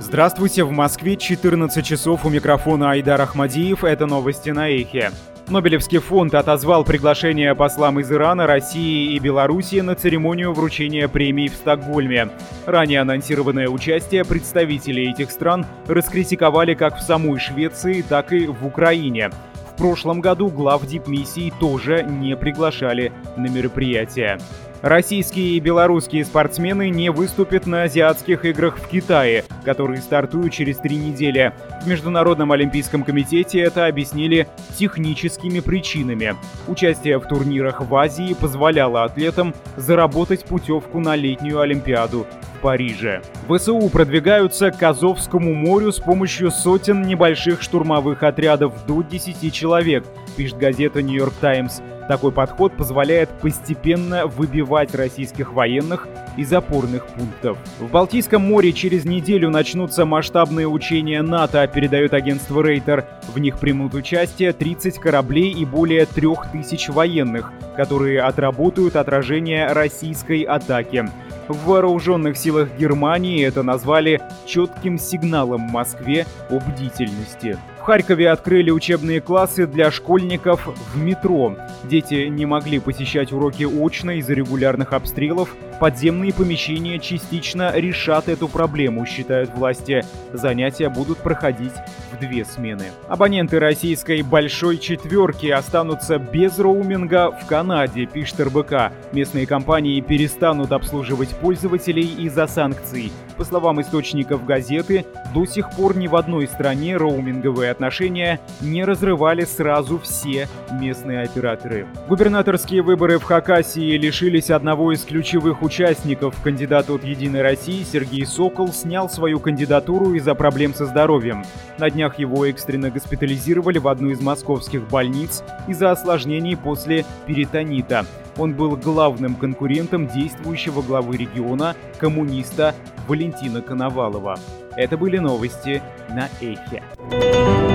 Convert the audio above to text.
Здравствуйте, в Москве 14 часов, у микрофона Айдар Ахмадиев, это новости на Эхе. Нобелевский фонд отозвал приглашение послам из Ирана, России и Белоруссии на церемонию вручения премий в Стокгольме. Ранее анонсированное участие представителей этих стран раскритиковали как в самой Швеции, так и в Украине. В прошлом году глав дипмиссий тоже не приглашали на мероприятие. Российские и белорусские спортсмены не выступят на азиатских играх в Китае, которые стартуют через 3 недели. В Международном олимпийском комитете это объяснили техническими причинами. Участие в турнирах в Азии позволяло атлетам заработать путевку на летнюю Олимпиаду в Париже. ВСУ продвигаются к Азовскому морю с помощью сотен небольших штурмовых отрядов до 10 человек, пишет газета «Нью-Йорк Таймс». Такой подход позволяет постепенно выбивать российских военных из опорных пунктов. В Балтийском море через неделю начнутся масштабные учения НАТО, передает агентство Рейтер. В них примут участие 30 кораблей и более 3000 военных, которые отработают отражение российской атаки. В вооруженных силах Германии это назвали четким сигналом Москве о бдительности. В Харькове открыли учебные классы для школьников в метро. Дети не могли посещать уроки очно из-за регулярных обстрелов. Подземные помещения частично решат эту проблему, считают власти. Занятия будут проходить в 2 смены. Абоненты российской «Большой четверки» останутся без роуминга в Канаде, пишет РБК. Местные компании перестанут обслуживать пользователей из-за санкций. По словам источников газеты, до сих пор ни в одной стране роуминговые отношения не разрывали сразу все местные операторы. Губернаторские выборы в Хакасии лишились одного из ключевых участников. Кандидат от «Единой России» Сергей Сокол снял свою кандидатуру из-за проблем со здоровьем. На днях его экстренно госпитализировали в одну из московских больниц из-за осложнений после перитонита. Он был главным конкурентом действующего главы региона, коммуниста Валентина Коновалова. Это были новости на Эхе.